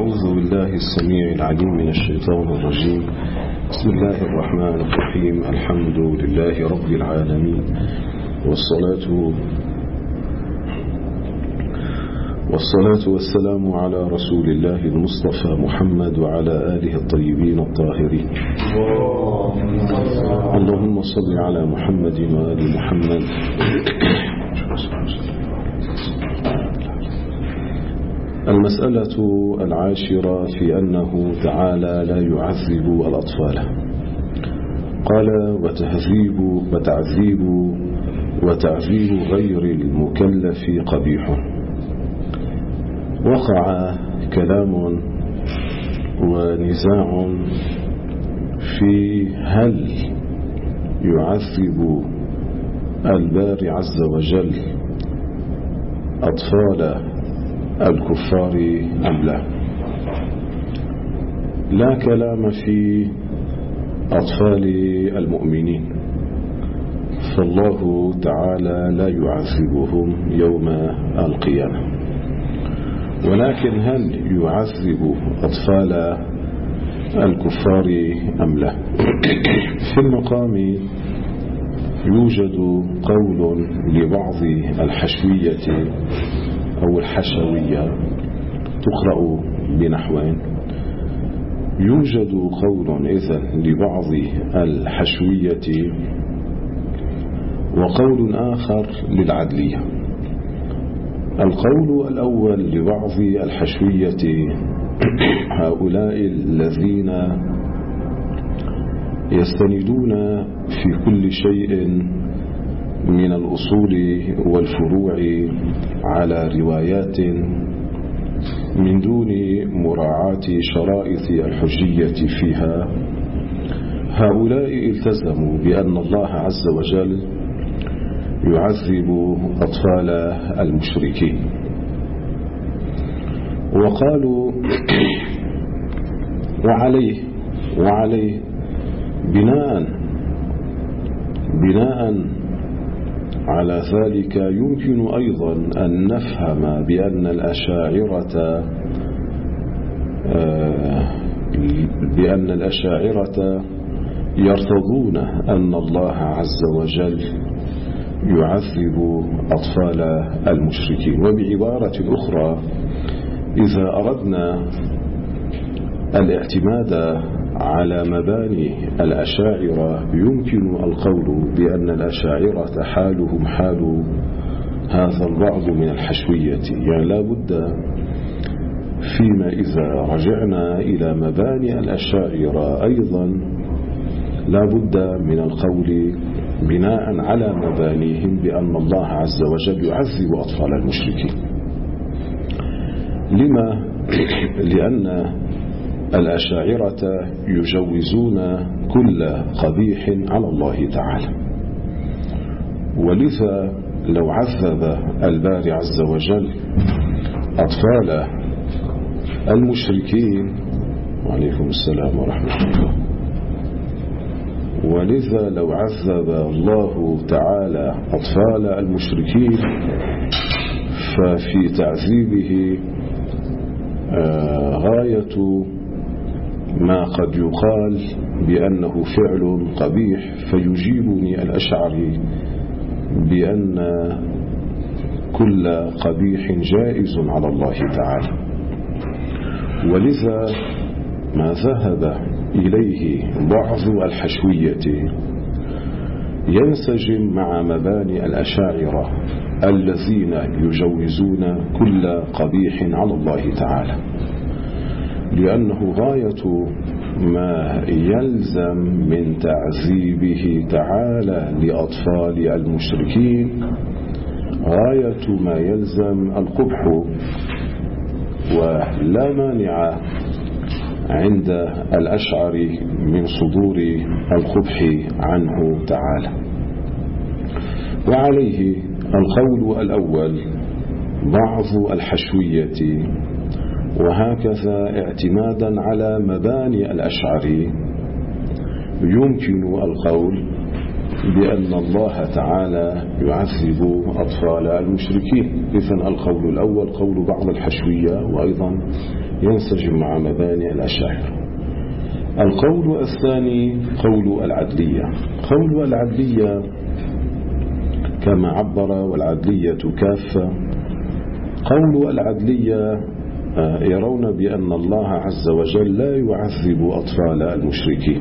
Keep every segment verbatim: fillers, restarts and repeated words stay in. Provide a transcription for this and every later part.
أعوذ بالله السميع العليم من الشيطان الرجيم. بسم الله الرحمن الرحيم. الحمد لله رب العالمين، والصلاة والصلاة والسلام على رسول الله المصطفى محمد وعلى آله الطيبين الطاهرين. اللهم صل على محمد وآل محمد. المسألة العاشرة في أنه تعالى لا يعذب الأطفال. قال وتهذيب وتعذيب وتعذيب غير المكلف قبيح. وقع كلام ونزاع في هل يعذب الباري عز وجل أطفال الكفار أم لا. لا كلام في أطفال المؤمنين، فالله تعالى لا يعذبهم يوم القيامة، ولكن هل يعذب أطفال الكفار أم لا. في المقام يوجد قول لبعض الحشوية أو الحشوية تقرأ بنحوين. يوجد قول إذن لبعض الحشوية وقول آخر للعدلية. القول الأول لبعض الحشوية هؤلاء الذين يستندون في كل شيء من الأصول والفروع على روايات من دون مراعاة شرائط الحجية فيها. هؤلاء التزموا بأن الله عز وجل يعذب أطفال المشركين، وقالوا وعليه وعليه بناء بناء على ذلك يمكن أيضا أن نفهم بأن الأشاعرة بأن الأشاعرة يرتضون أن الله عز وجل يعذب أطفال المشركين. وبعبارة أخرى، إذا أردنا الاعتماد على مباني الأشاعرة يمكن القول بأن الأشاعرة حالهم حال هذا البعض من الحشوية. يعني لا بد فيما إذا رجعنا إلى مباني الأشاعرة أيضا لا بد من القول بناء على مبانيهم بأن الله عز وجل يعذب أطفال المشركين. لما؟ لأن الأشاعرة يجوزون كل قبيح على الله تعالى، ولذا لو عذب الباري عز وجل أطفال المشركين، وعليكم السلام ورحمة الله، ولذا لو عذب الله تعالى أطفال المشركين ففي تعذيبه غاية ما قد يقال بأنه فعل قبيح، فيجيبني الأشعري بأن كل قبيح جائز على الله تعالى. ولذا ما ذهب إليه بعض الحشوية ينسجم مع مباني الأشاعرة الذين يجوزون كل قبيح على الله تعالى، لأنه غاية ما يلزم من تعذيبه تعالى لأطفال المشركين غاية ما يلزم القبح، ولا مانع عند الأشعري من صدور القبح عنه تعالى. وعليه القول الأول بعض الحشوية، وهكذا اعتمادا على مباني الأشعري يمكن القول بأن الله تعالى يعذب أطفال المشركين. إذن القول الأول قول بعض الحشوية، وأيضا ينسجم مع مباني الأشاعرة. القول الثاني قول العدلية. قول العدلية كما عبر والعدلية كافة. قول العدلية يرون بأن الله عز وجل لا يعذب أطفال المشركين،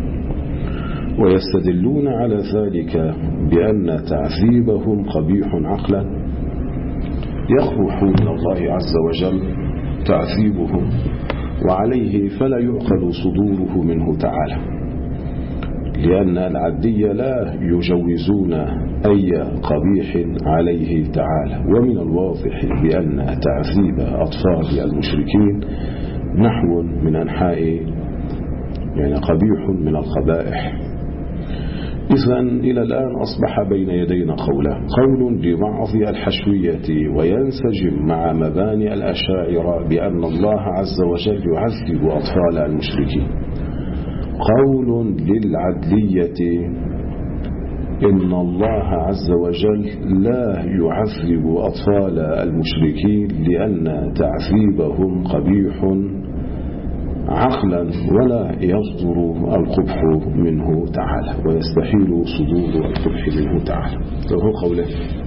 ويستدلون على ذلك بأن تعذيبهم قبيح عقلا، يقبح من الله عز وجل تعذيبهم، وعليه فلا يعقل صدوره منه تعالى، لأن العدية لا يجوزون أي قبيح عليه تعالى. ومن الواضح بأن تعذيب أطفال المشركين نحو من أنحاء يعني قبيح من القبائح. إذن إلى الآن أصبح بين يدينا قولان: قول لبعض الحشوية وينسجم مع مباني الأشاعرة بأن الله عز وجل يعذب أطفال المشركين، قول للعدلية إن الله عز وجل لا يعذب أطفال المشركين لأن تعذيبهم قبيح عقلا ولا يصدر القبح منه تعالى، ويستحيل صدور القبح منه تعالى. وهو قوله.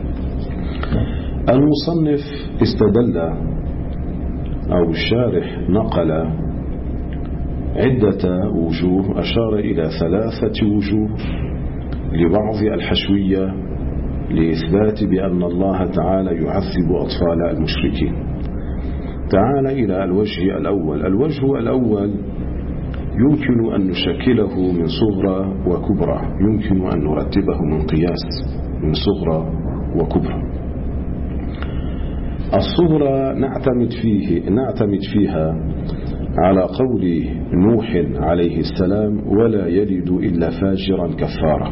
المصنف استدل أو الشارح نقل عدة وجوه، أشار إلى ثلاثة وجوه لبعض الحشوية لإثبات بأن الله تعالى يعذب أطفال المشركين. تعال إلى الوجه الأول. الوجه الأول يمكن أن نشكله من صغرى وكبرى، يمكن أن نرتبه من قياس من صغرى وكبرى. الصغرى نعتمد فيه نعتمد فيها على قول نوح عليه السلام: ولا يلد إلا فاجرا كفارا.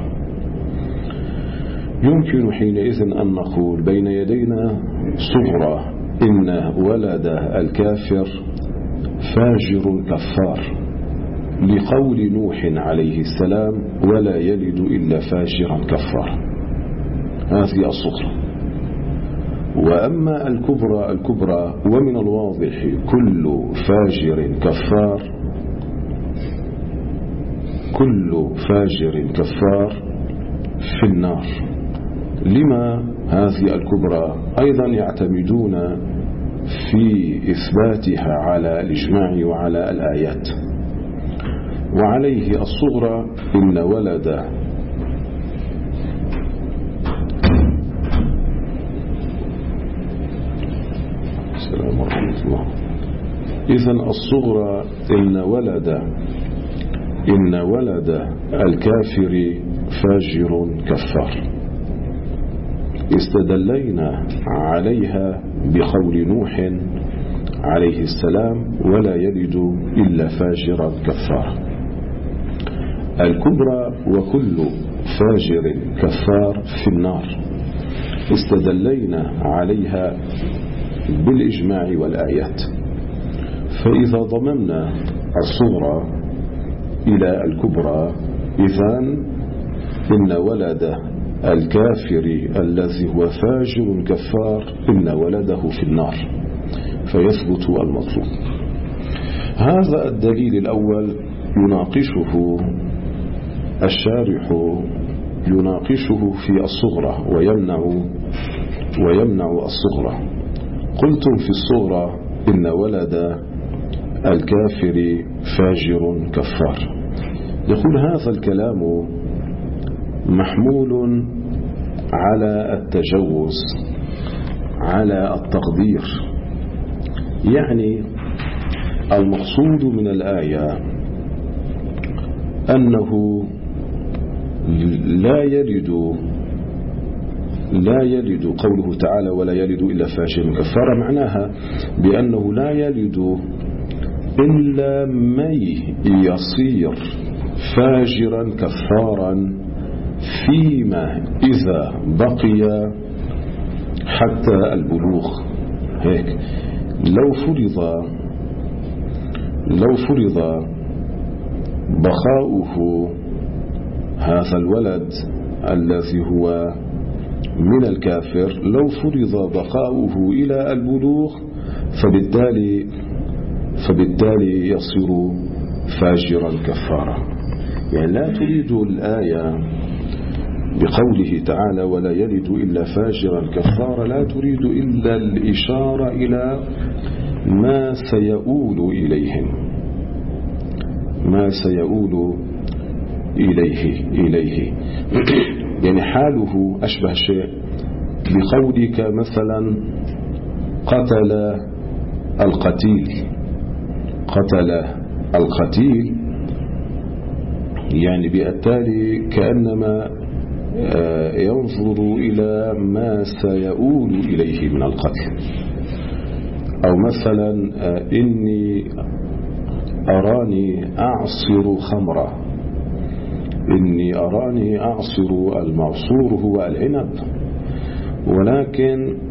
يمكن حينئذ أن نقول بين يدينا صغرى إن ولد الكافر فاجر كفار، لقول نوح عليه السلام: ولا يلد إلا فاجرا كفار. هذه الصغرى. وأما الكبرى الكبرى ومن الواضح كل فاجر كفار، كل فاجر كفار في النار. لما هذه الكبرى أيضا يعتمدون في إثباتها على الإجماع وعلى الآيات. وعليه الصغرى إن ولد السلام ورحمة الله. إذن الصغرى إن ولد إن ولد الكافر فاجر كفار، استدلينا عليها بقول نوح عليه السلام: ولا يلد إلا فاجرا كفارا. الكبرى وكل فاجر كفار في النار، استدلينا عليها بالإجماع والآيات. فإذا ضممنا الصغرى إلى الكبرى، إذن إن ولد الكافر الذي هو فاجر كفار إن ولده في النار، فيثبت المطلوب. هذا الدليل الأول يناقشه الشارح يناقشه في الصغرى ويمنع ويمنع الصغرى. قلتم في الصغرى إن ولد الكافر فاجر كفار. يقول هذا الكلام محمول على التجوز، على التقدير. يعني المقصود من الآية أنه لا يلد لا يلد قوله تعالى: ولا يلد إلا فاجر كفار، معناها بأنه لا يلد إلا من يصير فاجرا كفارا فيما إذا بقي حتى البلوغ. هيك لو فرض لو فرض بقاؤه هذا الولد الذي هو من الكافر، لو فرض بقاؤه إلى البلوغ، فبالتالي فبالتالي يصير فاجرا كفارا. يعني لا تريد الآية بقوله تعالى ولا يلد إلا فاجرا كفارا، لا تريد إلا الإشارة إلى ما سيؤول إليهم، ما سيؤول إليه إليه يعني حاله أشبه شيء بقولك مثلا قتل القتيل، قتل القتيل، يعني بالتالي كأنما ينظر إلى ما سيؤول إليه من القتل. أو مثلا إني أراني أعصر خمرا، إني أراني أعصر، المعصور هو العنب، ولكن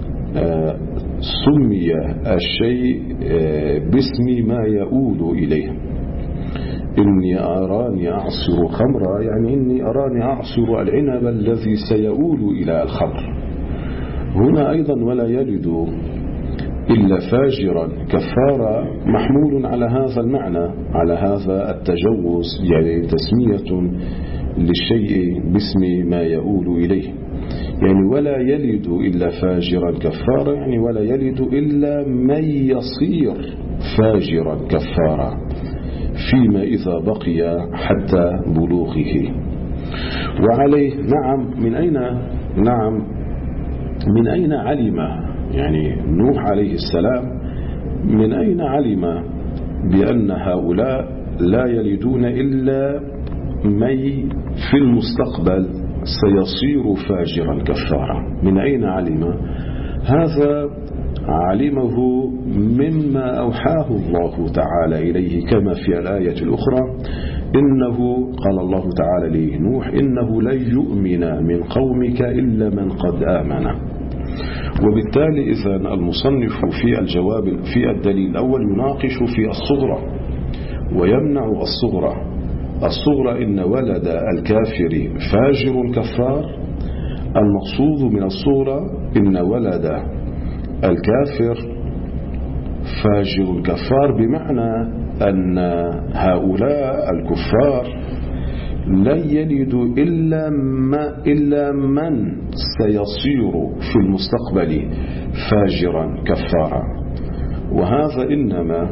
سمي الشيء باسم ما يؤول إليه. إني أراني أعصر خمرا يعني إني أراني أعصر العنب الذي سيؤول إلى الخمر. هنا أيضا ولا يلد إلا فاجرا كفارا محمول على هذا المعنى، على هذا التجوز، يعني تسمية للشيء باسم ما يؤول إليه. يعني ولا يلد إلا فاجرا كفارا يعني ولا يلد إلا من يصير فاجرا كفارا فيما إذا بقي حتى بلوغه. وعليه نعم من أين نعم من أين علم يعني نوح عليه السلام من أين علم بأن هؤلاء لا يلدون إلا من في المستقبل سيصير فاجرا كفارا؟ من أين علم هذا؟ علمه مما أوحاه الله تعالى إليه، كما في الآية الأخرى إنه قال الله تعالى لنوح إنه لن يؤمن من قومك إلا من قد آمن. وبالتالي إذن المصنف في الجواب في الدليل الأول يناقش في الصغرى ويمنع الصغرى. الصغرى إن ولد الكافر فاجر كفار، المقصود من الصغرى إن ولد الكافر فاجر كفار، بمعنى أن هؤلاء الكفار لن يلدوا إلا, ما إلا من سيصير في المستقبل فاجرا كفارا. وهذا إنما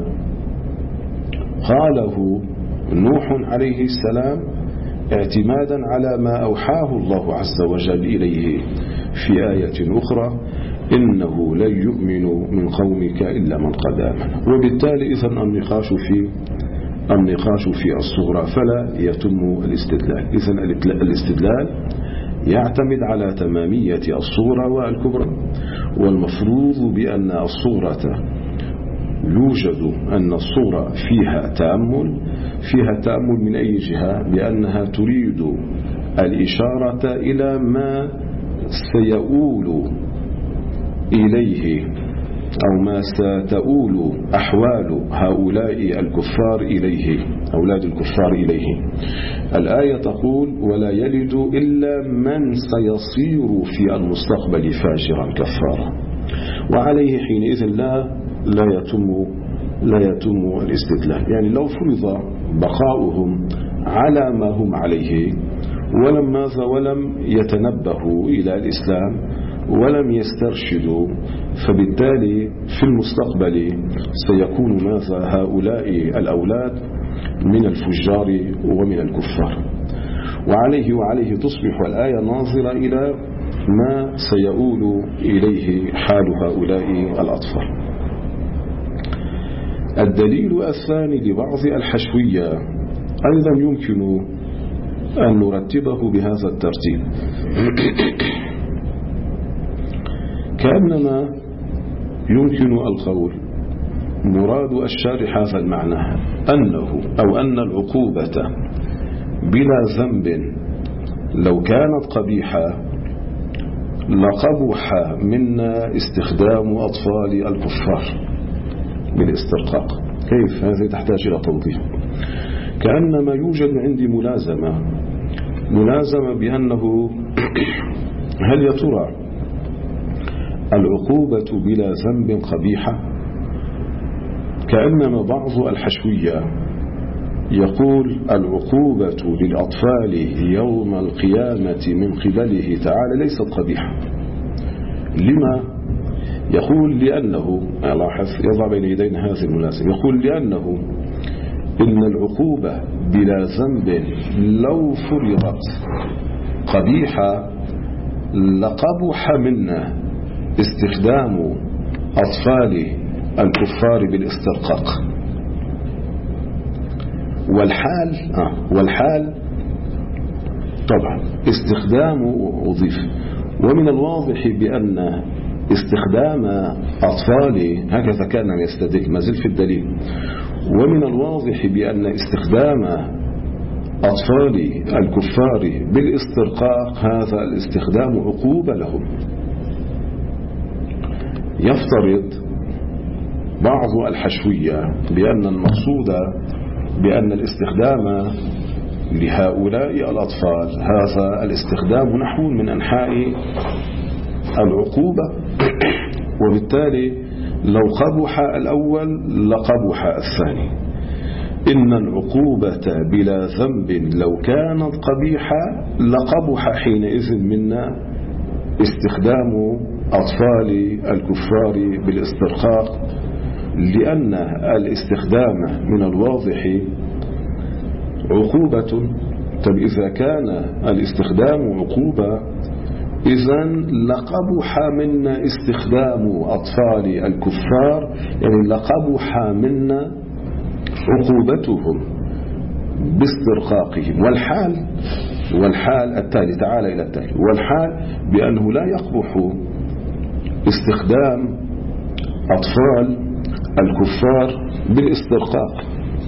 قاله نوح عليه السلام اعتمادا على ما أوحاه الله عز وجل إليه في آية أخرى إنه لن يؤمن من قومك إلا من قد آمن. وبالتالي إذن النقاش في النقاش في الصغرى فلا يتم الاستدلال. إذن الاستدلال يعتمد على تمامية الصغرى والكبرى، والمفروض بأن الصغرى يوجد أن الصغرى فيها تأمل، فيها تأمل من أي جهة؟ بأنها تريد الإشارة إلى ما سيؤول إليه أو ما ستؤول أحوال هؤلاء الكفار إليه، أولاد الكفار إليه. الآية تقول ولا يلد إلا من سيصير في المستقبل فاجرا كفارا، وعليه حينئذ لا لا يتم لا يتم الاستدلال. يعني لو فرض بقاؤهم على ما هم عليه ولم ماذا ولم يتنبهوا إلى الإسلام ولم يسترشدوا، فبالتالي في المستقبل سيكون ماذا هؤلاء الأولاد من الفجار ومن الكفار. وعليه وعليه تصبح الآية ناظرة إلى ما سيؤول إليه حال هؤلاء الأطفال. الدليل الثاني لبعض الحشوية أيضا يمكن أن نرتبه بهذا الترتيب، كأنما يمكن القول مراد الشارح هذا المعنى أنه أو أن العقوبة بلا ذنب لو كانت قبيحة لقبح منا استخدام أطفال الكفار بالاسترقاق. كيف؟ هذه تحتاج إلى توضيح. كأنما يوجد عندي ملازمة ملازمة بأنه هل يا ترى العقوبة بلا ذنب قبيحة؟ كأنما بعض الحشوية يقول العقوبة للأطفال يوم القيامة من قبله تعالى ليست قبيحة. لما؟ يقول لأنه لاحظ يضع بين يدينا هذه المناسبة، يقول لأنه إن العقوبة بلا ذنب لو فرضت قبيحة لقبح منا استخدام أطفال الكفار بالاسترقاق. والحال آه والحال طبعا استخدام أضيف، ومن الواضح بأن استخدام أطفال هكذا كان يستدل ما زال في الدليل، ومن الواضح بأن استخدام أطفال الكفار بالاسترقاق هذا الاستخدام عقوبة لهم. يفترض بعض الحشوية بأن المقصود بأن الاستخدام لهؤلاء الأطفال هذا الاستخدام نحو من أنحاء العقوبة، وبالتالي لو قبح الأول لقبح الثاني. إن العقوبة بلا ذنب لو كانت قبيحة لقبح حينئذ منا استخدام أطفال الكفار بالاسترقاق، لأن الاستخدام من الواضح عقوبة. طب إذا كان الاستخدام عقوبة إذن لقبح منا استخدام أطفال الكفار، يعني لقبح منا عقوبتهم باسترقاقهم. والحال والحال التالي تعالى إلى التالي والحال بأنه لا يقبح استخدام أطفال الكفار بالاسترقاق.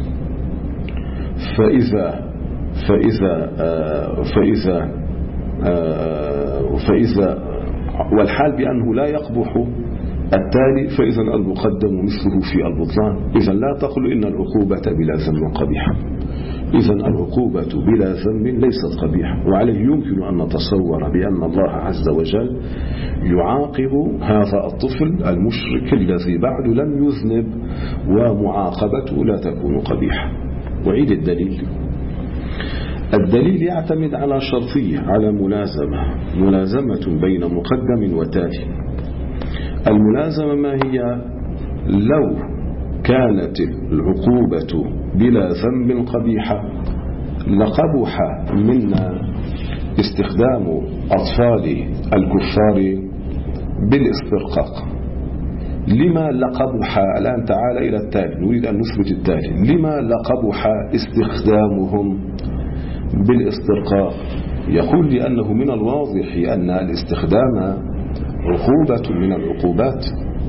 فإذا فإذا آه فإذا آه فإذا والحال بأنه لا يقبح التالي فإذا المقدم مثله في البطلان. إذا لا تقل إن العقوبة بلا ذنب قبيحة، إذا العقوبة بلا ذنب ليست قبيحة. وعليه يمكن أن نتصور بأن الله عز وجل يعاقب هذا الطفل المشرك الذي بعد لم يذنب ومعاقبته لا تكون قبيحة. وعيد الدليل. الدليل يعتمد على شرطية، على ملازمة ملازمة بين مقدم وتالي. الملازمة ما هي؟ لو كانت العقوبة بلا ذنب قبيحة لقبح منا استخدام أطفال الكفار بالاسترقاق. لما لقبح؟ الآن تعالى إلى التالي، نريد أن نثبت التالي. لما لقبح استخدامهم بالاسترقاق؟ يقول لأنه من الواضح أن الاستخدام عقوبة من العقوبات،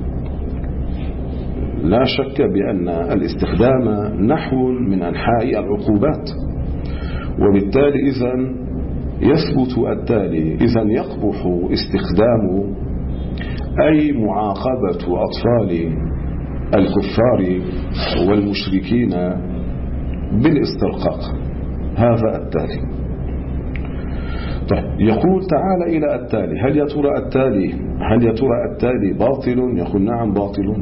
لا شك بأن الاستخدام نحو من أنحاء العقوبات، وبالتالي إذن يثبت التالي إذن يقبح استخدام أي معاقبة أطفال الكفار والمشركين بالاسترقاق. هذا التالي. طيب يقول تعالى إلى التالي. هل يا ترى التالي هل يا ترى التالي باطل؟ يقول نعم باطل.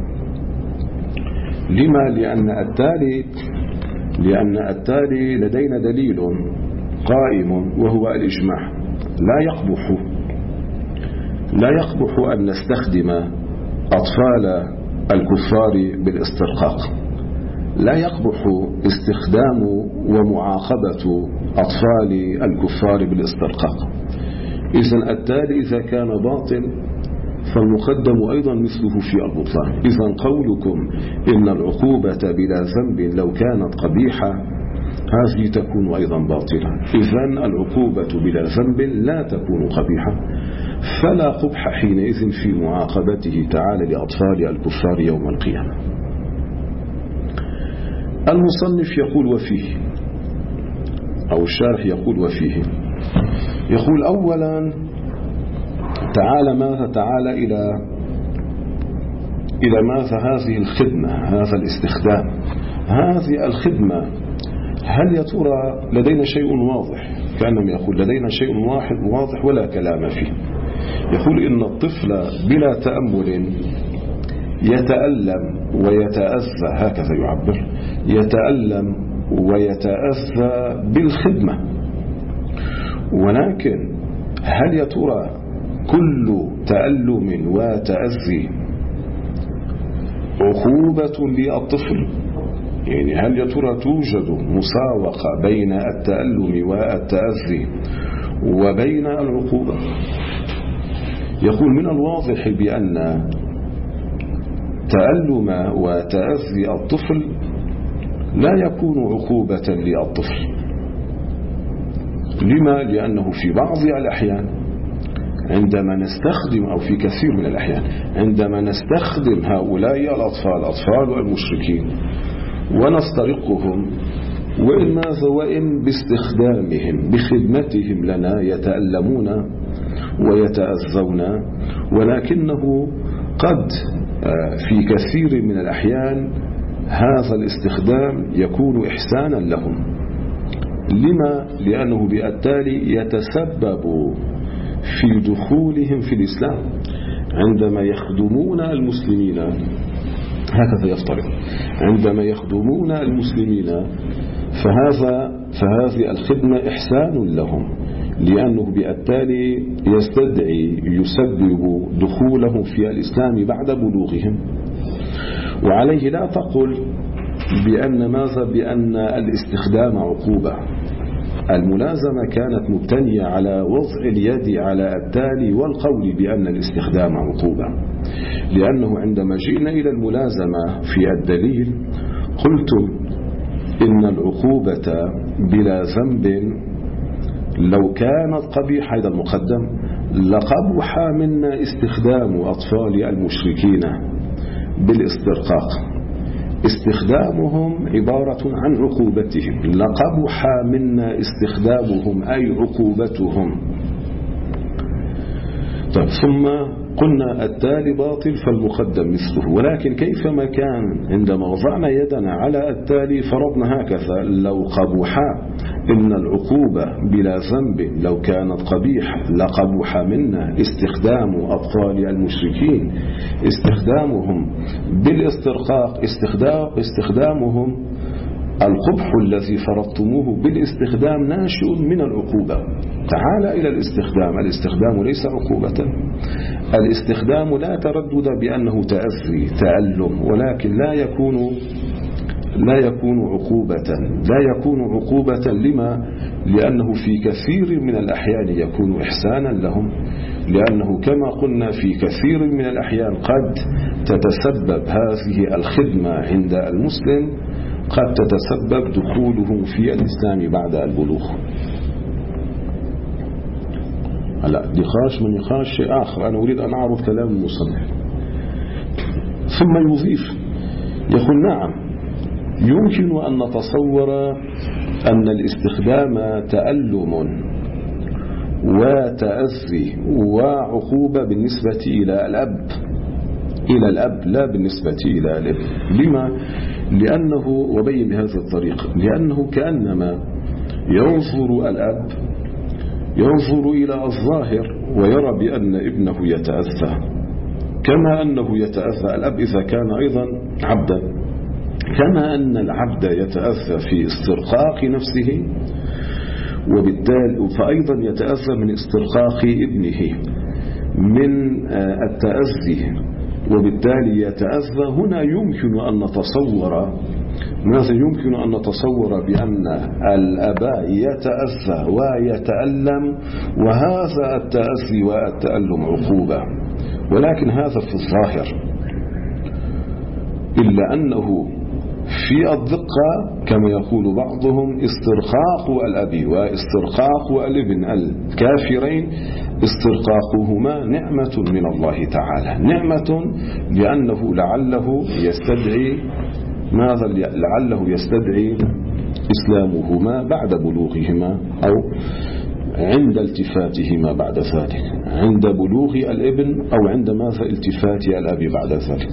لما؟ لأن التالي لأن التالي لدينا دليل قائم وهو الإجماع. لا يقبح لا يقبح أن نستخدم أطفال الكفار بالاسترقاق. لا يقبح استخدام ومعاقبة أطفال الكفار بالاسترقاق. إذن التالي إذا كان باطل فالمقدم أيضا مثله في البطلان. إذن قولكم إن العقوبة بلا ذنب لو كانت قبيحة هذه تكون أيضا باطلة. إذن العقوبة بلا ذنب لا تكون قبيحة، فلا قبح حينئذ في معاقبته تعالى لأطفال الكفار يوم القيامة. المصنف يقول وفيه، أو الشارح يقول وفيه، يقول أولا تعالى ماذا؟ تعالى إلى إلى ماذا؟ هذه الخدمة، هذا الاستخدام، هذه الخدمة. هل يا ترى لدينا شيء واضح؟ كأنما يقول لدينا شيء واحد واضح ولا كلام فيه. يقول إن الطفل بلا تأمل يتألم ويتأذى، هكذا يعبر، يتألم ويتأذى بالخدمة. ولكن هل يا ترى كل تألم وتأذي عقوبة للطفل؟ يعني هل يا ترى توجد مساوقة بين التألم والتأذي وبين العقوبة؟ يقول من الواضح بأن تألم وتأذي الطفل لا يكون عقوبة للطفل. لما؟ لأنه في بعض الأحيان عندما نستخدم، أو في كثير من الأحيان عندما نستخدم هؤلاء الأطفال أطفال المشركين ونسترقهم، وإن ماذا وإن باستخدامهم بخدمتهم لنا يتألمون ويتأذون، ولكنه قد في كثير من الأحيان هذا الاستخدام يكون إحسانا لهم. لما؟ لأنه بالتالي يتسبب في دخولهم في الإسلام. عندما يخدمون المسلمين، هكذا يفترض، عندما يخدمون المسلمين فهذا فهذه الخدمة إحسان لهم، لأنه بالتالي يستدعي يسبب دخولهم في الإسلام بعد بلوغهم. وعليه لا تقل بأن ماذا بأن الاستخدام عقوبة. الملازمة كانت مبتنية على وضع اليد على التالي والقول بأن الاستخدام عقوبة، لأنه عندما جئنا إلى الملازمة في الدليل قلتم إن العقوبة بلا ذنب لو كانت قبيحة، هذا المقدم، لقبح منا استخدام أطفال المشركين بالاسترقاق. استخدامهم عبارة عن عقوبتهم، لقبح منا استخدامهم أي عقوبتهم. طيب ثم قلنا التالي باطل فالمقدم مثله. ولكن كيفما كان عندما وضعنا يدنا على التالي فرضنا هكذا لو قبحا، إن العقوبة بلا ذنب لو كانت قبيحة لقبح منا استخدام أطفال المشركين، استخدامهم بالاسترقاق، استخدام استخدامهم القبح الذي فرضتموه بالاستخدام ناشئ من العقوبة. تعال إلى الاستخدام. الاستخدام ليس عقوبة. الاستخدام لا تردد بأنه تأذي تألم، ولكن لا يكون لا يكون عقوبة لا يكون عقوبة لما؟ لأنه في كثير من الأحيان يكون إحسانا لهم، لأنه كما قلنا في كثير من الأحيان قد تتسبب هذه الخدمة عند المسلم، قد تتسبب دخولهم في الإسلام بعد البلوغ. هلا نقاش من نقاش شيء آخر، أنا أريد أن أعرض كلام المصنف. ثم يضيف يقول نعم يمكن أن نتصور أن الاستخدام تألم وتأذي وعقوبة بالنسبة إلى الأب إلى الأب لا بالنسبة إلى الابن. لما؟ لأنه، وبين بهذا الطريق، لأنه كأنما ينظر الأب ينظر إلى الظاهر ويرى بأن ابنه يتأذى، كما أنه يتأذى الأب إذا كان أيضا عبدا، كما أن العبد يتأذى في استرقاق نفسه، وبالتالي فأيضا يتأذى من استرقاق ابنه من التأذي، وبالتالي يتأذى. هنا يمكن أن نتصور ماذا يمكن أن نتصور بأن الأباء يتأذى ويتألم، وهذا التأذي والتألم عقوبة، ولكن هذا في الظاهر، إلا أنه في الدقة كما يقول بعضهم استرقاق الأب واسترقاق الابن الكافرين استرقاقهما نعمة من الله تعالى، نعمة لأنه لعله يستدعي ماذا لعله يستدعي إسلامهما بعد بلوغهما أو عند التفاتهما بعد ذلك، عند بلوغ الابن أو عند ماذا التفات الأب بعد ذلك.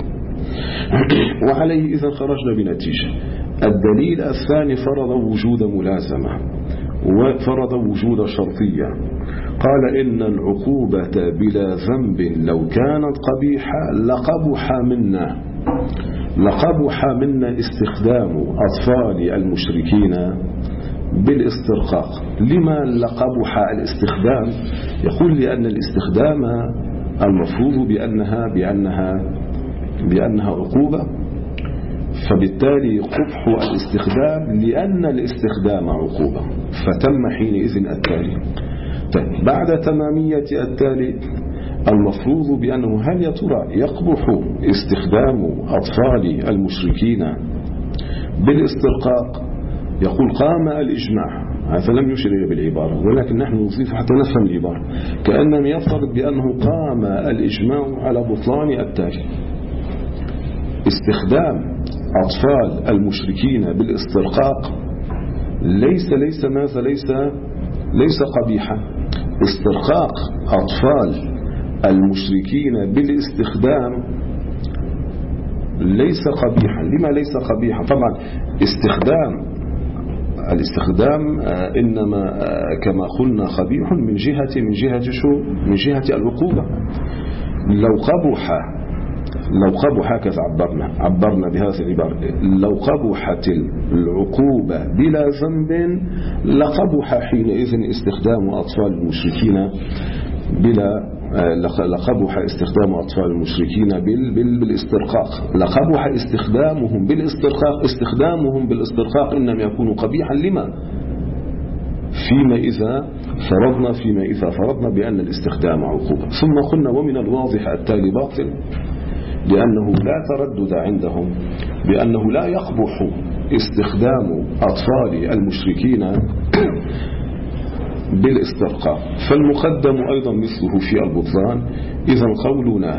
وعليه إذا خرجنا بنتيجة. الدليل الثاني فرض وجود ملازمة، وفرض وجود شرطية. قال إن العقوبة بلا ذنب لو كانت قبيحة لقبح منا لقبح منا استخدام أطفال المشركين بالاسترقاق. لما لقبح الاستخدام؟ يقول لأن الاستخدام المفروض بأنها بأنها بأنها عقوبة، فبالتالي قبح الاستخدام لأن الاستخدام عقوبة، فتم حينئذ التالي. طيب بعد تمامية التالي المفروض بأنه هل يا ترى يقبح استخدام أطفال المشركين بالاسترقاق؟ يقول قام الإجماع، هذا لم يشر بالعبارة ولكن نحن نضيف حتى نفهم العبارة، كأننا يفترض بأنه قام الإجماع على بطلان التالي: استخدام أطفال المشركين بالاسترقاق ليس ليس ماذا ليس ليس قبيحا. استرقاق أطفال المشركين بالاستخدام ليس قبيحا. لما ليس قبيحا؟ طبعا استخدام الاستخدام إنما كما قلنا قبيح من جهة من جهة شو من جهة العقوبة. لو قبح لو قبح هكذا عبرنا عبرنا بهذه العبارة: لو قبحت العقوبة بلا ذنب لقبح حينئذ استخدام أطفال المشركين بلا لقبح استخدام أطفال المشركين بال بال بالاسترقاق. لقبح استخدامهم بالاسترقاق. استخدامهم بالاسترقاق إنما يكون قبيحا. لما؟ فيما إذا فرضنا فيما إذا فرضنا بأن الاستخدام عقوبة. ثم قلنا ومن الواضح التالي باطل، لأنه لا تردد عندهم بأنه لا يقبح استخدام أطفال المشركين بالاسترقاق، فالمقدم أيضا مثله في البطلان. إذا قولنا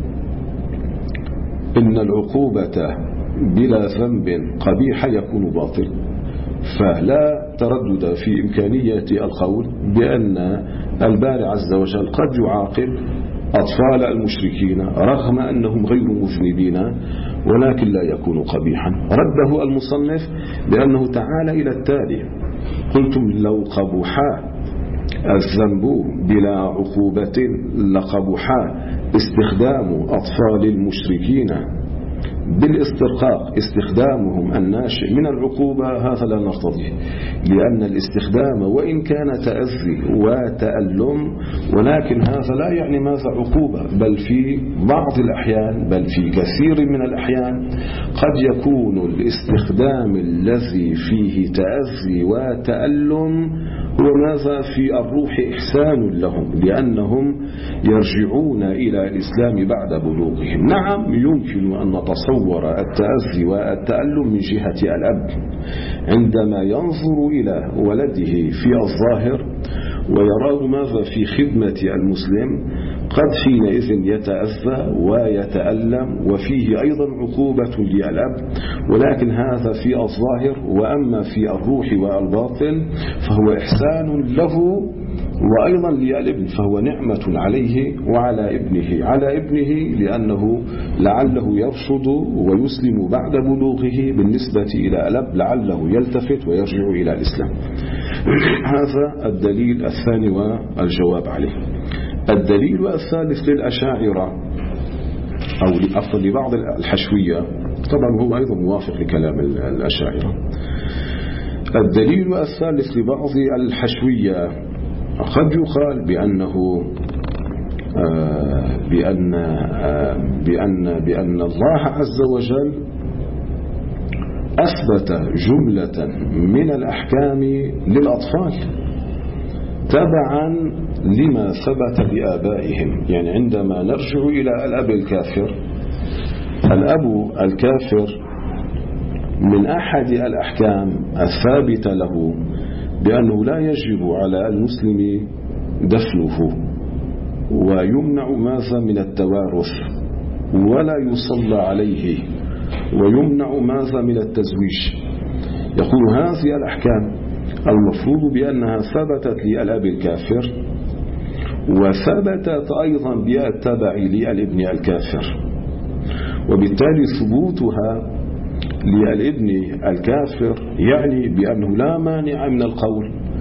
إن العقوبة بلا ذنب قبيحة يكون باطل، فلا تردد في إمكانية القول بأن الباري عز وجل قد يعاقب أطفال المشركين رغم أنهم غير مذنبين ولكن لا يكون قبيحا. رده المصنف بأنه تعالى إلى التالي: قلتم لو قبحا الذنب بلا عقوبة لقبحا استخدام أطفال المشركين بالاسترقاق استخدامهم الناشئ من العقوبة. هذا لا نرتضيه، لأن الاستخدام وإن كان تأذي وتألم ولكن هذا لا يعني ماذا عقوبة، بل في بعض الأحيان بل في كثير من الأحيان قد يكون الاستخدام الذي فيه تأذي وتألم هو ماذا في الروح إحسان لهم، لأنهم يرجعون إلى الإسلام بعد بلوغهم. نعم يمكن أن نتصور التأذي والتألم من جهة الأب عندما ينظر إلى ولده في الظاهر ويراه ماذا في خدمة المسلم، قد حينئذ يتأذى ويتألم وفيه أيضا عقوبة للأب، ولكن هذا في الظاهر. وأما في الروح والباطن فهو إحسان له وأيضا للابن، فهو نعمة عليه وعلى ابنه على ابنه لأنه لعله يرشد ويسلم بعد بلوغه بالنسبة إلى الأب، لعله يلتفت ويرجع إلى الإسلام. هذا الدليل الثاني والجواب عليه. الدليل الثالث للأشاعرة أو أفضل لبعض الحشوية، طبعا هو أيضا موافق لكلام الأشاعرة. الدليل الثالث لبعض الحشوية قد يقال بأنه بأن بأن بأن الله عز وجل أثبت جملة من الأحكام للأطفال تبعا لما ثبت لآبائهم. يعني عندما نرجع إلى الأب الكافر، الأب الكافر من أحد الأحكام الثابتة له بأنه لا يجب على المسلم دفنه ويمنع ماذا من التوارث ولا يصلى عليه ويمنع ماذا من التزويج. يقول هذه الأحكام المفروض بأنها ثبتت للأب الكافر وثبتت أيضا بالتبع للابن الكافر، وبالتالي ثبوتها للابن الكافر يعني بأنه لا مانع من القول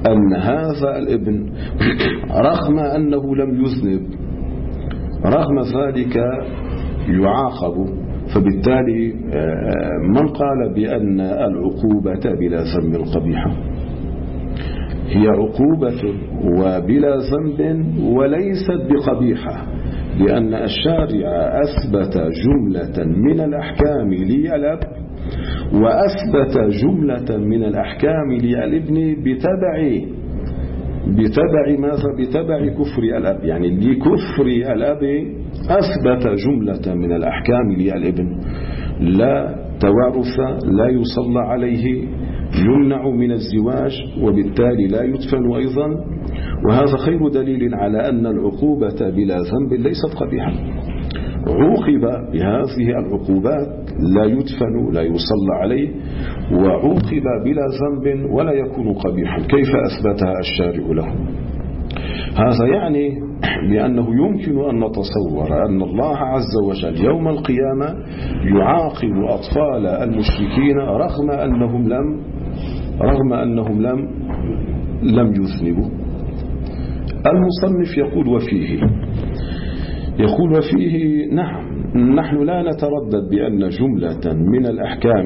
أن هذا الابن رغم أنه لم يذنب رغم ذلك يعاقب. فبالتالي من قال بأن العقوبة بلا ذنب قبيحة؟ هي عقوبة وبلا ذنب وليست بقبيحة، لأن الشارع أثبت جملة من الأحكام للأب وأثبت جملة من الأحكام للابن بتبع بتبع ماذا؟ بتبع كفر الأب. يعني لكفر الأب أثبت جملة من الأحكام للابن: لا توارث، لا يصلى عليه، يمنع من الزواج، وبالتالي لا يدفن أيضا. وهذا خير دليل على أن العقوبة بلا ذنب ليست قبيحة. عوقب بهذه العقوبات: لا يدفن، لا يصلى عليه، وعوقب بلا ذنب ولا يكون قبيحا. كيف أثبتها الشارع له؟ هذا يعني بأنه يمكن أن نتصور أن الله عز وجل يوم القيامة يعاقب أطفال المشركين رغم أنهم لم رغم أنهم لم لم يذنبوا. المصنف يقول وفيه يقول وفيه نعم، نحن لا نتردد بأن جملة من الأحكام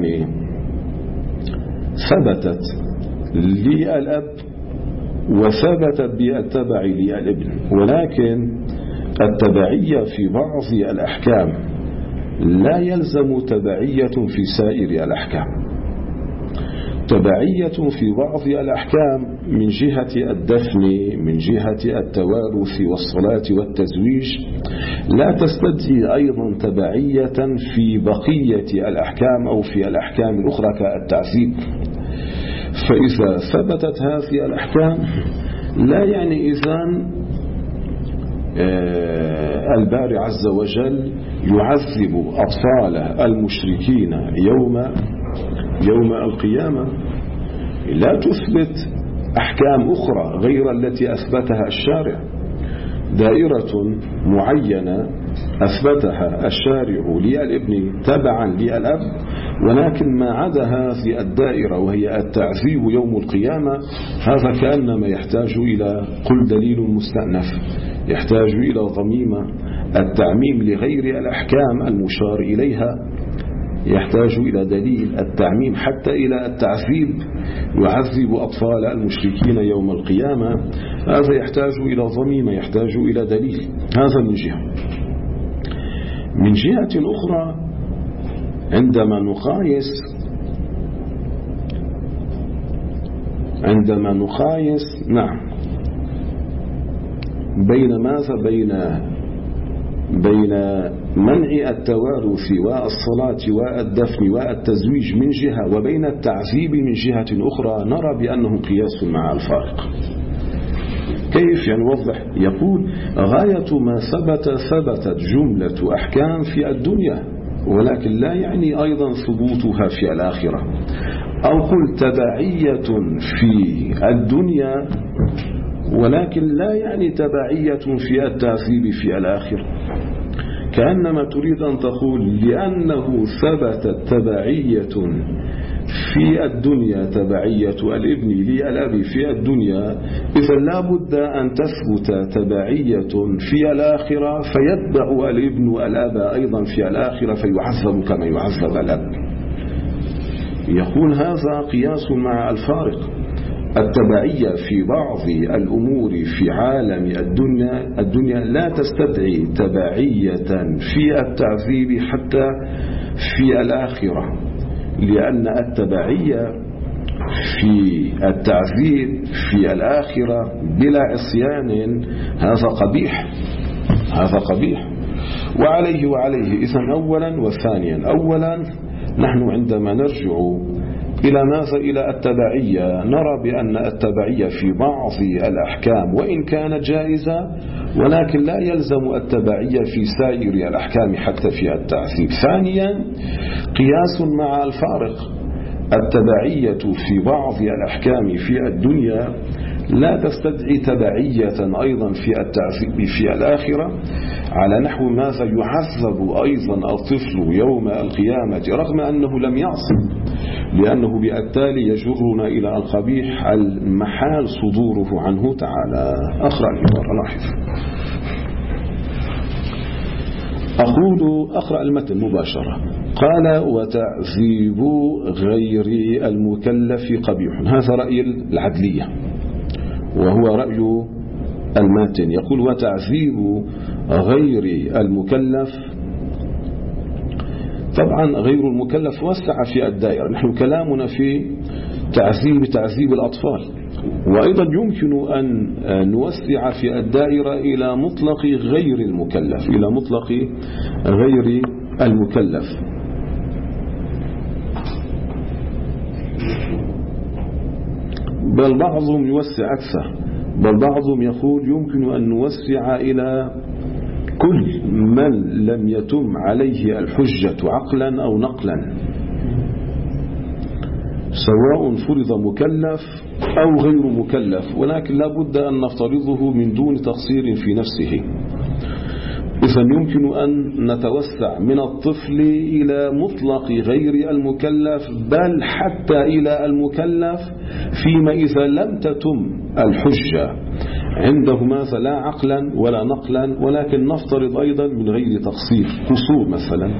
ثبتت للأب وثبتت بالتبع للابن، ولكن التبعية في بعض الأحكام لا يلزم تبعية في سائر الأحكام. تبعية في بعض الأحكام من جهة الدفن، من جهة التوارث والصلاة والتزويج، لا تستدعي أيضا تبعية في بقية الأحكام أو في الأحكام الأخرى كالتعذيب. فإذا ثبتت هذه الأحكام لا يعني إذن الباري عز وجل يعذب أطفال المشركين يوم يوم القيامة. لا تثبت أحكام أخرى غير التي أثبتها الشارع. دائرة معينة أثبتها الشارع للابن تبعا للأب، ولكن ما عدا هذه الدائرة وهي التعذيب يوم القيامة، هذا كأنما يحتاج إلى قل دليل مستأنف، يحتاج إلى ضميمة. التعميم لغير الأحكام المشار إليها يحتاج إلى دليل. التعميم حتى إلى التعذيب، يعذب أطفال المشركين يوم القيامة، هذا يحتاج إلى ضميمة، يحتاج إلى دليل. هذا من جهة. من جهة أخرى عندما نقايس عندما نقايس نعم بين ماذا بين بين منع التوارث والصلاة والدفن والتزويج من جهة، وبين التعذيب من جهة أخرى، نرى بأنه قياس مع الفارق. كيف يوضح؟ يقول غاية ما ثبت ثبتت جملة أحكام في الدنيا، ولكن لا يعني أيضا ثبوتها في الآخرة. أو قل تبعية في الدنيا، ولكن لا يعني تبعية في التعذيب في الآخرة. كأنما تريد أن تقول لأنه ثبتت تبعية في الدنيا، تبعية الابن للأب في الدنيا، إذا لا بد أن تثبت تبعية في الآخرة، فيتبع الابن الأب أيضا في الآخرة فيعذب كما يعذب الأب. يقول هذا قياس مع الفارق. التبعية في بعض الأمور في عالم الدنيا الدنيا لا تستدعي تبعية في التعذيب حتى في الآخرة، لأن التبعية في التعذيب في الآخرة بلا عصيان هذا قبيح، هذا قبيح. وعليه وعليه إذن أولا وثانيا. أولا نحن عندما نرجع إلى ماذا؟ إلى التبعية، نرى بأن التبعية في بعض الأحكام وإن كانت جائزة، ولكن لا يلزم التبعية في سائر الأحكام حتى في التعذيب. ثانيا قياس مع الفارق. التبعية في بعض الأحكام في الدنيا لا تستدعي تبعية أيضا في التعذيب في الآخرة، على نحو ماذا؟ يعذب أيضا الطفل يوم القيامة رغم أنه لم يعصي، لأنه بالتالي يجرنا إلى القبيح المحال صدوره عنه تعالى. أقرأ العبارة، لاحظ. أقول أقرأ المتن مباشرة. قال: وتعذيب غير المكلف قبيح. هذا رأي العدلية وهو رأي الماتن. يقول: وتعذيب غير المكلف. طبعا غير المكلف وسع في الدائرة، نحن كلامنا في تعذيب تعذيب الأطفال، وأيضا يمكن أن نوسع في الدائرة إلى مطلق غير المكلف، إلى مطلق غير المكلف. بل بعضهم يوسع أكثر، بل بعضهم يقول يمكن أن نوسع إلى كل من لم يتم عليه الحجة عقلا أو نقلا، سواء فرض مكلف أو غير مكلف، ولكن لا بد أن نفترضه من دون تقصير في نفسه. إذن يمكن أن نتوسع من الطفل إلى مطلق غير المكلف، بل حتى إلى المكلف فيما إذا لم تتم الحجة عندهما فلا عقلا ولا نقلا، ولكن نفترض أيضا من غير تقصير، قصور مثلا.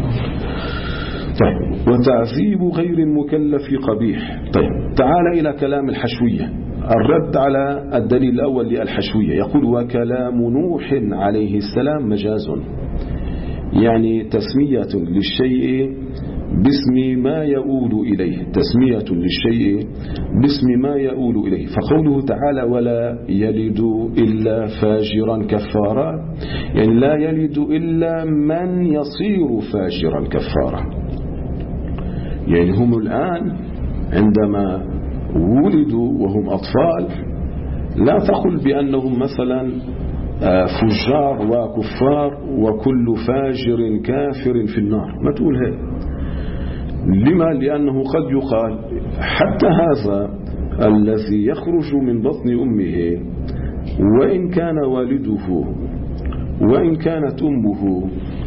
طيب، وتعذيب غير المكلف قبيح. طيب، تعال إلى كلام الحشوية، الرد على الدليل الأول للحشوية. يقول: وكلام نوح عليه السلام مجاز، يعني تسمية للشيء باسم ما يؤول إليه، تسمية للشيء باسم ما يؤول إليه. فقوله تعالى: ولا يلد إلا فاجرا كفارا، يعني لا يلد إلا من يصير فاجرا كفارا. يعني هم الآن عندما ولدوا وهم أطفال لا تقل بأنهم مثلا فجار وكفار وكل فاجر كافر في النار، ما تقول هيك. لما؟ لأنه قد يقال حتى هذا الذي يخرج من بطن أمه وإن كان والده وإن كانت أمه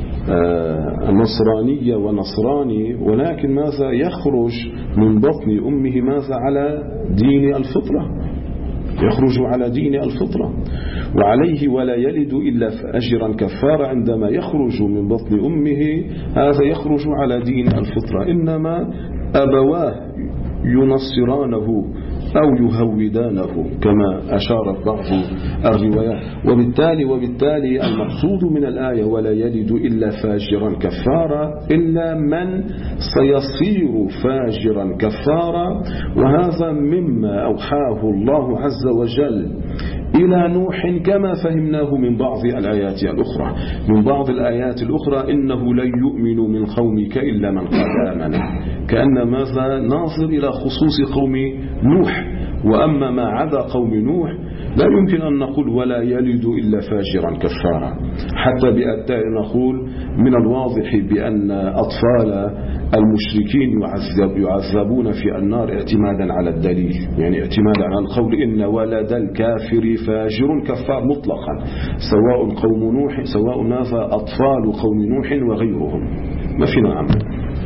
نصرانية ونصراني، ولكن ماذا يخرج من بطن أمه ماذا على دين الفطرة، يخرج على دين الفطرة. وعليه ولا يلد إلا فاجرا كفارا، عندما يخرج من بطن أمه هذا يخرج على دين الفطرة، إنما أبواه ينصرانه أو يهودانه كما أشارت بعض الروايات. وبالتالي وبالتالي المقصود من الآية ولا يلد إلا فاجرا كفارا إلا من سيصير فاجرا كفارا، وهذا مما أوحاه الله عز وجل إلى نوح كما فهمناه من بعض الآيات الأخرى. من بعض الآيات الأخرى: إنه لن يؤمن من قومك إلا من قد آمن، كأن ماذا ناظر إلى خصوص قوم نوح، وأما ما عدا قوم نوح لا يمكن أن نقول ولا يلد إلا فاجرا كفارا. حتى بأتاء نقول من الواضح بأن أطفال المشركين يعذب يعذبون في النار اعتمادا على الدليل، يعني اعتمادا على القول إن ولد الكافر فاجر كفار مطلقا، سواء قوم نوح سواء ماذا أطفال قوم نوح وغيرهم، ما فينا عمل.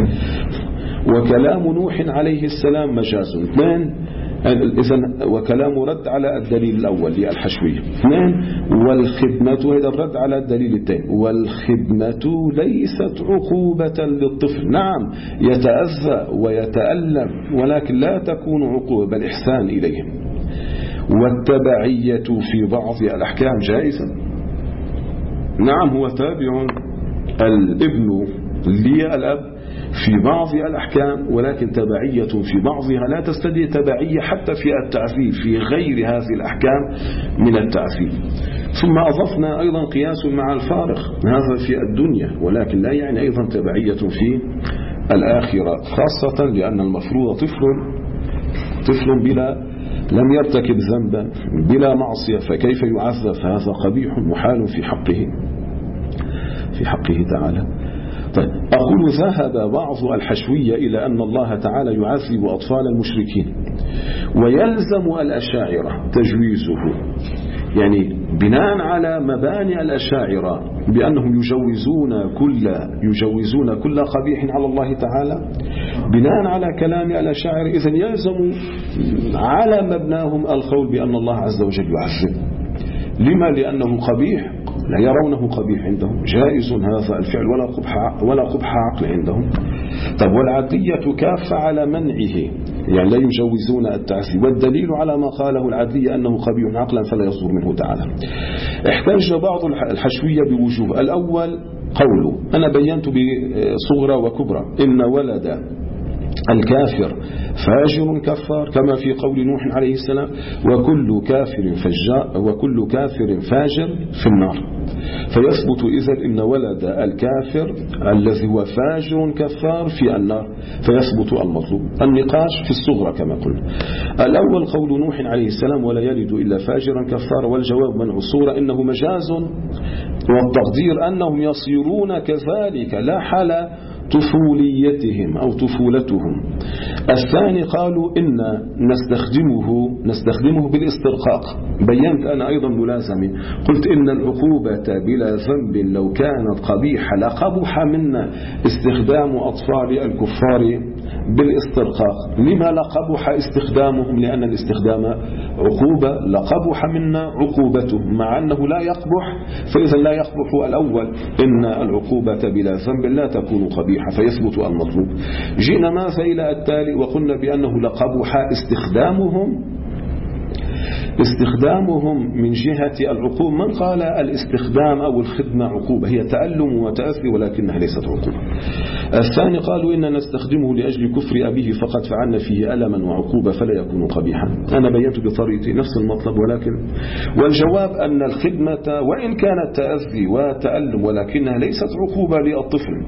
وكلام نوح عليه السلام مجاز. اثنان، إذن وكلام رد على الدليل الأول للحشوية. اثنان، والخدمة، هذا الرد على الدليل الثاني. والخدمة ليست عقوبة للطفل، نعم يتأذى ويتألم ولكن لا تكون عقوبة بل إحسان إليهم. والتبعية في بعض الأحكام جائزة، نعم هو تابع الابن للأب في بعض الأحكام، ولكن تبعية في بعضها لا تستدعي تبعية حتى في التعذيب في غير هذه الأحكام من التعذيب. ثم أضفنا أيضا قياس مع الفارق، هذا في الدنيا، ولكن لا يعني أيضا تبعية في الآخرة، خاصة لأن المفروض طفل طفل بلا لم يرتكب ذنبا بلا معصية، فكيف يعذب؟ فهذا قبيح محال في حقه في حقه تعالى. طيب، أقول ذهب بعض الحشوية إلى أن الله تعالى يعذب أطفال المشركين، ويلزم الأشاعرة تجويزه، يعني بناء على مباني الأشاعرة بأنهم يجوزون كل يجوزون كل قبيح على الله تعالى، بناء على كلام الأشاعرة إذن يلزم على مبناهم القول بأن الله عز وجل يعذب. لما؟ لأنه قبيح لا يرونه قبيح عندهم، جائز هذا الفعل ولا قبح ولا قبح عقل عندهم. طب والعدلية كافة على منعه، يعني لا يجوزون التعذيب، والدليل على ما قاله العدلية أنه قبيح عقلا فلا يصدر منه تعالى. احتج بعض الحشوية بوجوه. الأول قوله أنا بينت بصغرى وكبرى إن ولد الكافر فاجر كفار كما في قول نوح عليه السلام وكل كافر فجار وكل كافر فاجر في النار، فيثبت إذن إن ولد الكافر الذي هو فاجر كفار في النار، فيثبت المطلوب. النقاش في الصغرى كما قلنا. الأول قول نوح عليه السلام ولا يلد إلا فاجرا كفار، والجواب منع الصورة إنه مجاز، والتقدير أنهم يصيرون كذلك لا حال طفوليتهم أو طفولتهم. الثاني قالوا إن نستخدمه نستخدمه بالاسترقاق. بينت أنا أيضا ملازمي، قلت إن العقوبة بلا ذنب لو كانت قبيحة لقبح منا استخدام أطفال الكفار بالاسترقاق. لما لقبح استخدامهم؟ لأن الاستخدام عقوبة، لقبح منا عقوبتهم مع أنه لا يقبح، فإذا لا يقبح الأول إن العقوبة بلا ذنب لا تكون قبيحة فيثبت المطلوب. جئنا ماذا إلى التالي وقلنا بأنه لقبح استخدامهم استخدامهم من جهة العقوبة. من قال الاستخدام أو الخدمة عقوبة؟ هي تألم وتأثي ولكنها ليست عقوبة. الثاني قالوا إننا نستخدمه لأجل كفر أبيه فقد فعلنا فيه ألما وعقوبة فلا يكون قبيحا. أنا بينت بطريقتي نفس المطلب، ولكن والجواب أن الخدمة وإن كانت تأذي وتألم ولكنها ليست عقوبة للطفل،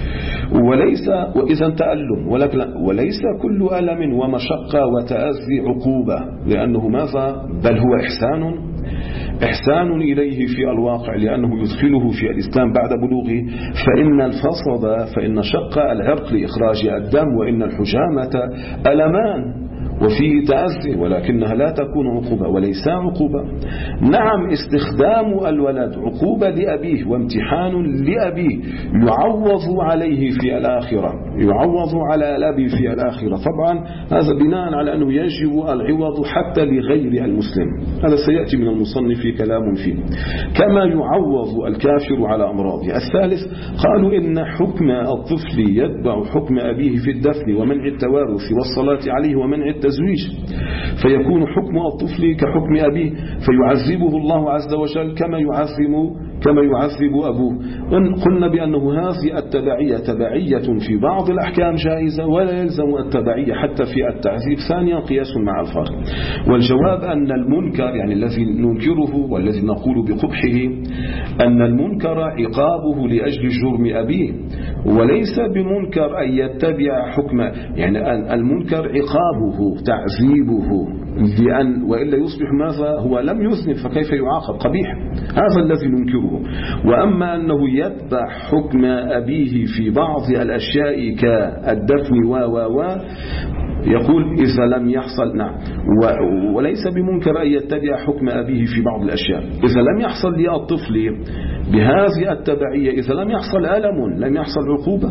وليس وإذا تألم ولكن وليس كل ألم ومشقة وتأذي عقوبة، لأنه ماذا؟ بل هو إحسان إحسان إليه في الواقع، لأنه يدخله في الإسلام بعد بلوغه. فإن الفصد فإن شق العرق لإخراج الدم، وإن الحجامة ألمان وفيه تأذي ولكنها لا تكون عقوبة وليس عقوبة. نعم استخدام الولد عقوبة لأبيه وامتحان لأبيه يعوض عليه في الآخرة، يعوض على الأب في الآخرة. طبعا هذا بناء على أنه يجب العوض حتى لغير المسلم، هذا سيأتي من المصنف في كلام فيه، كما يعوض الكافر على أمراضه. الثالث قالوا إن حكم الطفل يتبع حكم أبيه في الدفن ومنع التوارث والصلاة عليه ومنع التزويج، فيكون حكم الطفل كحكم أبيه فيعذبه الله عز وجل كما يعذب كما يعذب أبوه. قلنا بأنه هذه التبعية تبعية في بعض الأحكام جائزة ولا يلزم التبعية حتى في التعذيب. ثانيا قياس مع الفرق. والجواب أن المنكر يعني الذي ننكره والذي نقول بقبحه أن المنكر عقابه لأجل جرم أبيه، وليس بمنكر أن يتبع حكم، يعني المنكر عقابه تعذيبه، لأن وإلا يصبح ماذا؟ هو لم يذنب فكيف يعاقب؟ قبيح. هذا الذي ننكره. وأما أنه يتبع حكم أبيه في بعض الأشياء كالدفن و و و يقول إذا لم يحصل نعم، وليس بمنكر أن يتبع حكم أبيه في بعض الأشياء إذا لم يحصل للطفل بهذه التبعية، إذا لم يحصل ألم لم يحصل عقوبة،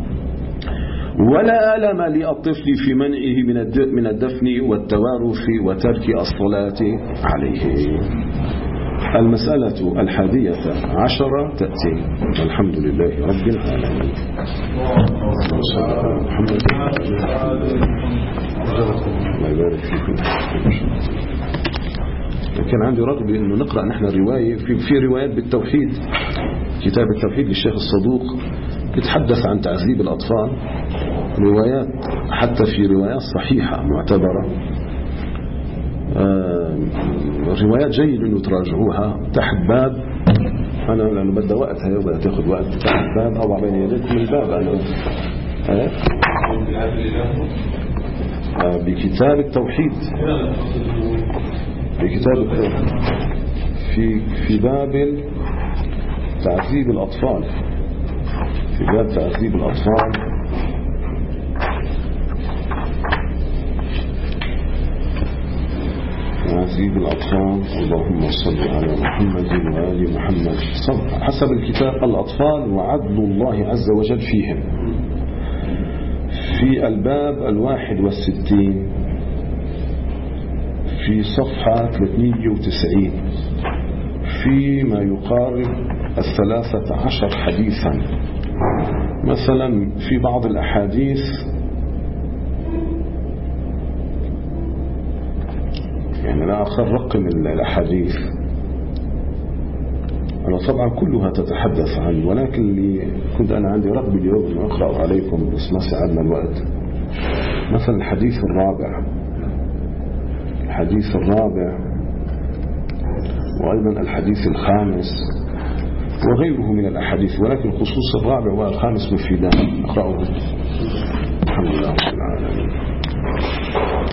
ولا ألم للطفل في منعه من الدفن والتوارث وترك الصلاة عليه. المسألة الحادية عشرة تأتي. الحمد لله رب العالمين. محمد الله يبارك فيكم. كان عندي رغبة إنه نقرأ نحن الرواية في, في روايات بالتوحيد، كتاب التوحيد للشيخ الصدوق يتحدث عن تعذيب الأطفال، روايات حتى في روايات صحيحة معتبرة، آه روايات جيد أنه تراجعوها تحت باب. أنا لأنه بدأ وقتها يبقى تأخذ وقت. تحت باب أضع بين يديكم الباب أنا آه آه بكتاب التوحيد، بكتاب التوحيد في في باب تعذيب الأطفال، في باب تعذيب الأطفال. تعذيب الأطفال. اللهم صل على محمد وآل محمد. حسب الكتاب الأطفال وعدل الله عز وجل فيهم في الباب الواحد والستين في صفحة ثلاثمئة وتسعين فيما يقارب الثلاثة عشر حديثا. مثلا في بعض الأحاديث يعني لا أخرق من الأحاديث، أنا طبعا كلها تتحدث عنه، ولكن اللي كنت أنا عندي رغبة اليوم أن أقرأ عليكم بس ما ساعدنا الوقت. مثلا الحديث الرابع الحديث الرابع وأيضا الحديث الخامس وغيره من الأحاديث، ولكن خصوص الرابع والخامس مفيدان. أقرأه. الحمد لله رب العالمين.